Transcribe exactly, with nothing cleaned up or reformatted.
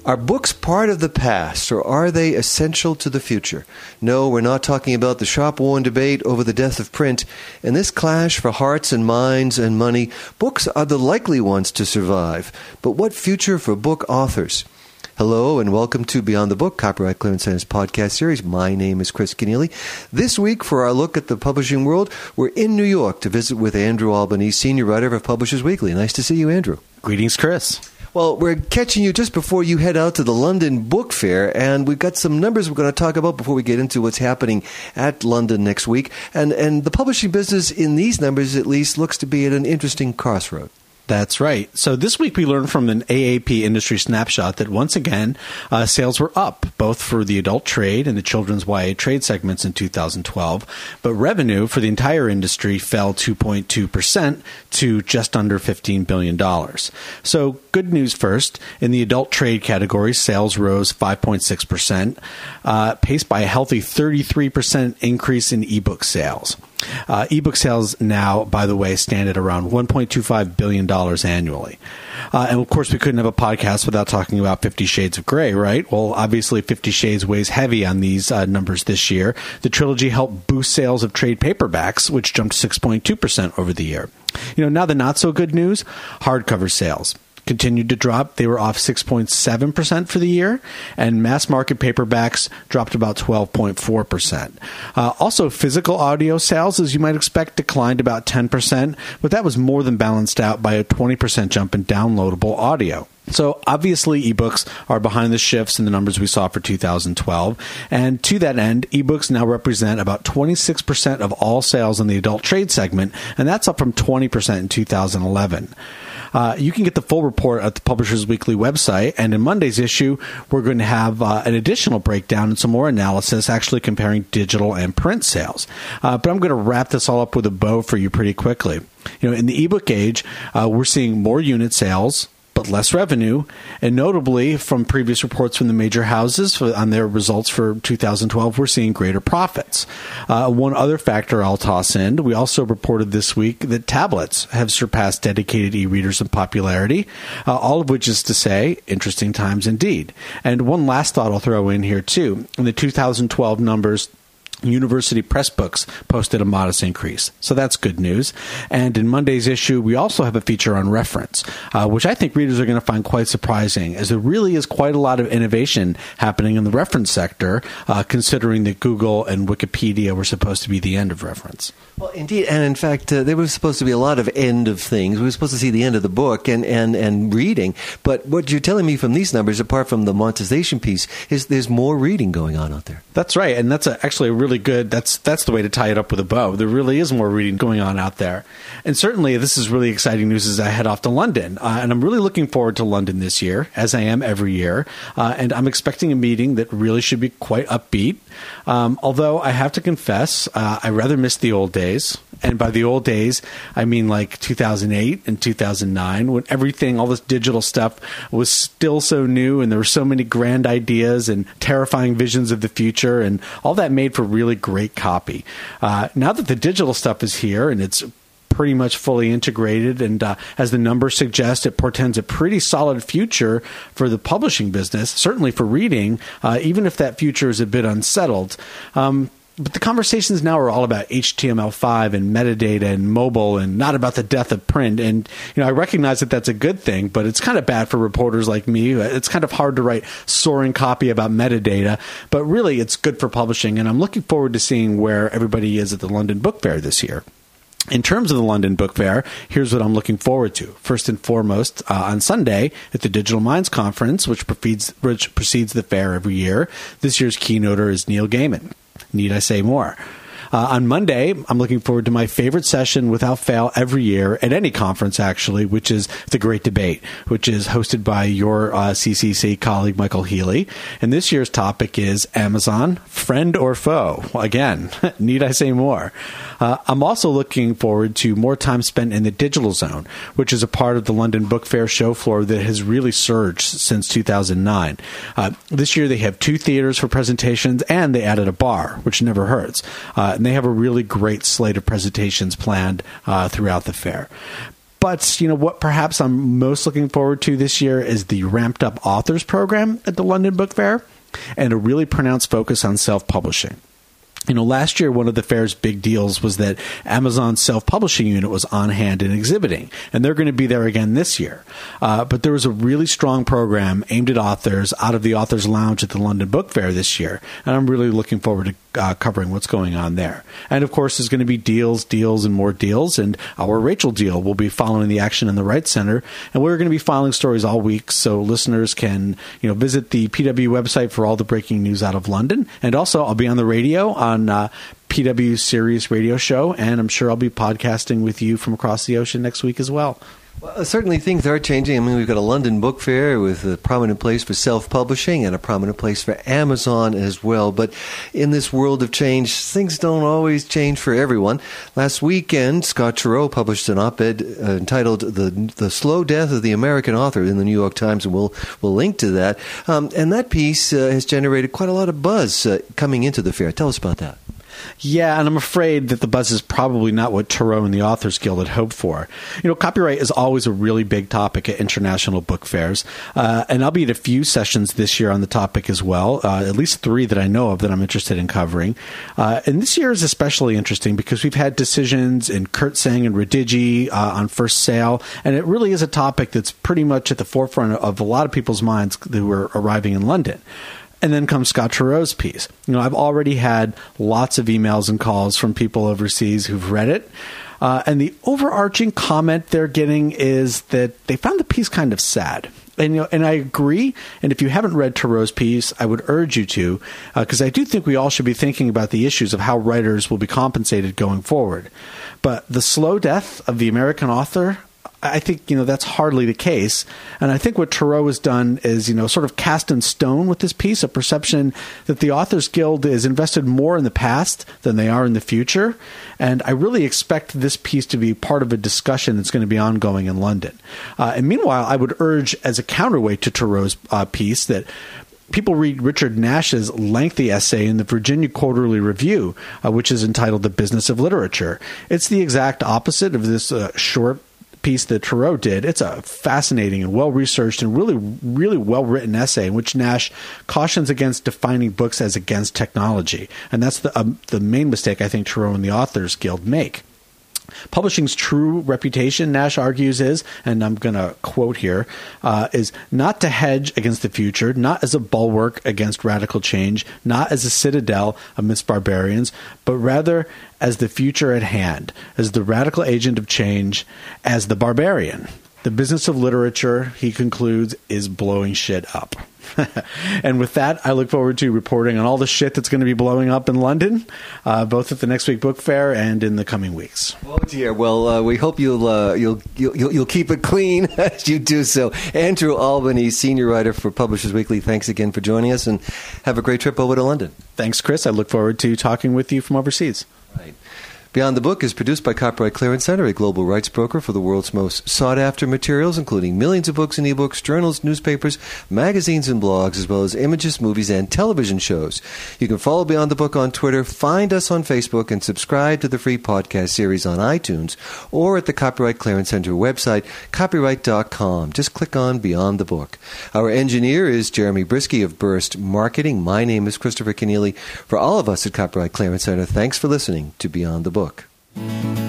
Are books part of the past, or are they essential to the future? No, we're not talking about the shop-worn debate over the death of print. In this clash for hearts and minds and money, books are the likely ones to survive. But what future for book authors? Hello and welcome to Beyond the Book, Copyright Clearance Center's podcast series. My name is Chris Keneally. This week, for our look at the publishing world, we're in New York to visit with Andrew Albanese, senior writer of Publishers Weekly. Nice to see you, Andrew. Greetings, Chris. Well, we're catching you just before you head out to the London Book Fair, and we've got some numbers we're going to talk about before we get into what's happening at London next week. And and the publishing business, in these numbers at least, looks to be at an interesting crossroad. That's right. So this week we learned from an A A P industry snapshot that once again, uh, sales were up, both for the adult trade and the children's Y A trade segments in two thousand twelve. But revenue for the entire industry fell two point two percent to just under fifteen billion dollars. So good news first. In the adult trade category, sales rose five point six percent, uh, paced by a healthy thirty-three percent increase in ebook sales. Uh, ebook sales now, by the way, stand at around one point two five billion dollars annually. Uh, and of course, we couldn't have a podcast without talking about Fifty Shades of Grey, right? Well, obviously, Fifty Shades weighs heavy on these uh, numbers this year. The trilogy helped boost sales of trade paperbacks, which jumped six point two percent over the year. You know, now the not so good news, hardcover sales continued to drop. They were off six point seven percent for the year, and mass market paperbacks dropped about twelve point four percent. Uh, also, physical audio sales, as you might expect, declined about ten percent, but that was more than balanced out by a twenty percent jump in downloadable audio. So obviously, ebooks are behind the shifts in the numbers we saw for two thousand twelve. And to that end, ebooks now represent about twenty-six percent of all sales in the adult trade segment, and that's up from twenty percent in two thousand eleven. Uh, you can get the full report at the Publishers Weekly website, and in Monday's issue, we're going to have uh, an additional breakdown and some more analysis actually comparing digital and print sales. Uh, but I'm going to wrap this all up with a bow for you pretty quickly. You know, in the ebook age, uh, we're seeing more unit sales, but less revenue, and notably from previous reports from the major houses for, on their results for two thousand twelve, we're seeing greater profits. Uh, one other factor I'll toss in, we also reported this week that tablets have surpassed dedicated e-readers in popularity, uh, all of which is to say, interesting times indeed. And one last thought I'll throw in here too. In the two thousand twelve numbers, University Press Books posted a modest increase. So that's good news. And in Monday's issue, we also have a feature on reference, uh, which I think readers are going to find quite surprising, as there really is quite a lot of innovation happening in the reference sector, uh, considering that Google and Wikipedia were supposed to be the end of reference. Well, indeed. And in fact, uh, there was supposed to be a lot of end of things. We were supposed to see the end of the book and, and, and reading. But what you're telling me from these numbers, apart from the monetization piece, is there's more reading going on out there. That's right. And that's a, actually a really good, that's that's the way to tie it up with a bow. There really is more reading going on out there. And certainly this is really exciting news as I head off to London. Uh, and I'm really looking forward to London this year, as I am every year. Uh, and I'm expecting a meeting that really should be quite upbeat. Um, although I have to confess, uh, I rather miss the old days. And by the old days, I mean like two thousand eight and two thousand nine, when everything, all this digital stuff was still so new and there were so many grand ideas and terrifying visions of the future, and all that made for really great copy. Uh, now that the digital stuff is here and it's pretty much fully integrated, and uh, as the numbers suggest, it portends a pretty solid future for the publishing business, certainly for reading, uh, even if that future is a bit unsettled. Um, But the conversations now are all about H T M L five and metadata and mobile, and not about the death of print. And, you know, I recognize that that's a good thing, but it's kind of bad for reporters like me. It's kind of hard to write soaring copy about metadata, but really it's good for publishing. And I'm looking forward to seeing where everybody is at the London Book Fair this year. In terms of the London Book Fair, here's what I'm looking forward to. First and foremost, uh, on Sunday at the Digital Minds Conference, which precedes, which precedes the fair every year, this year's keynoter is Neil Gaiman. Need I say more? Uh, on Monday, I'm looking forward to my favorite session without fail every year at any conference, actually, which is the Great Debate, which is hosted by your uh, C C C colleague, Michael Healy. And this year's topic is Amazon, friend or foe? Again, need I say more? Uh, I'm also looking forward to more time spent in the digital zone, which is a part of the London Book Fair show floor that has really surged since two thousand nine. Uh, this year, they have two theaters for presentations, and they added a bar, which never hurts. Uh, and they have a really great slate of presentations planned uh, throughout the fair. But, you know, what perhaps I'm most looking forward to this year is the ramped up authors program at the London Book Fair and a really pronounced focus on self-publishing. You know, last year, one of the fair's big deals was that Amazon's self-publishing unit was on hand and exhibiting, and they're going to be there again this year. Uh, but there was a really strong program aimed at authors out of the Authors Lounge at the London Book Fair this year, and I'm really looking forward to uh, covering what's going on there. And, of course, there's going to be deals, deals, and more deals, and our Rachel deal will be following the action in the Right Center, and we're going to be filing stories all week, so listeners can, you know, visit the P W website for all the breaking news out of London, and also I'll be on the radio on uh, P W Sirius radio show, and I'm sure I'll be podcasting with you from across the ocean next week as well. Well, certainly things are changing. I mean, we've got a London Book Fair with a prominent place for self-publishing and a prominent place for Amazon as well. But in this world of change, things don't always change for everyone. Last weekend, Scott Turow published an op-ed uh, entitled the, the Slow Death of the American Author in the New York Times, and we'll, we'll link to that. Um, and that piece uh, has generated quite a lot of buzz uh, coming into the fair. Tell us about that. Yeah, and I'm afraid that the buzz is probably not what Turow and the Authors Guild had hoped for. You know, copyright is always a really big topic at international book fairs, uh, and I'll be at a few sessions this year on the topic as well, uh, at least three that I know of that I'm interested in covering. Uh, and this year is especially interesting because we've had decisions in Kurtzsang and Redigi uh, on First Sale, and it really is a topic that's pretty much at the forefront of a lot of people's minds who are arriving in London. And then comes Scott Turow's piece. You know, I've already had lots of emails and calls from people overseas who've read it. Uh, and the overarching comment they're getting is that they found the piece kind of sad. And, you know, and I agree. And if you haven't read Turow's piece, I would urge you to, because uh, I do think we all should be thinking about the issues of how writers will be compensated going forward. But the slow death of the American author, I think, you know, that's hardly the case. And I think what Turow has done is, you know, sort of cast in stone with this piece, a perception that the Authors Guild is invested more in the past than they are in the future. And I really expect this piece to be part of a discussion that's going to be ongoing in London. Uh, and meanwhile, I would urge as a counterweight to Turow's uh, piece that people read Richard Nash's lengthy essay in the Virginia Quarterly Review, uh, which is entitled The Business of Literature. It's the exact opposite of this uh, short piece that Turow did. It's a fascinating and well-researched and really, really well-written essay in which Nash cautions against defining books as against technology. And that's the, um, the main mistake I think Turow and the Authors Guild make. Publishing's true reputation, Nash argues, is, and I'm going to quote here, uh, is not to hedge against the future, not as a bulwark against radical change, not as a citadel amidst barbarians, but rather as the future at hand, as the radical agent of change, as the barbarian. The business of literature, he concludes, is blowing shit up. And with that, I look forward to reporting on all the shit that's going to be blowing up in London, uh, both at the next week book fair and in the coming weeks. Oh dear. Well, uh, we hope you'll, uh, you'll you'll you'll keep it clean as you do so. Andrew Albany, senior writer for Publishers Weekly. Thanks again for joining us, and have a great trip over to London. Thanks, Chris. I look forward to talking with you from overseas. Right. Beyond the Book is produced by Copyright Clearance Center, a global rights broker for the world's most sought-after materials, including millions of books and ebooks, journals, newspapers, magazines, and blogs, as well as images, movies, and television shows. You can follow Beyond the Book on Twitter, find us on Facebook, and subscribe to the free podcast series on iTunes or at the Copyright Clearance Center website, copyright dot com. Just click on Beyond the Book. Our engineer is Jeremy Brisky of Burst Marketing. My name is Christopher Keneally. For all of us at Copyright Clearance Center, thanks for listening to Beyond the Book. Book.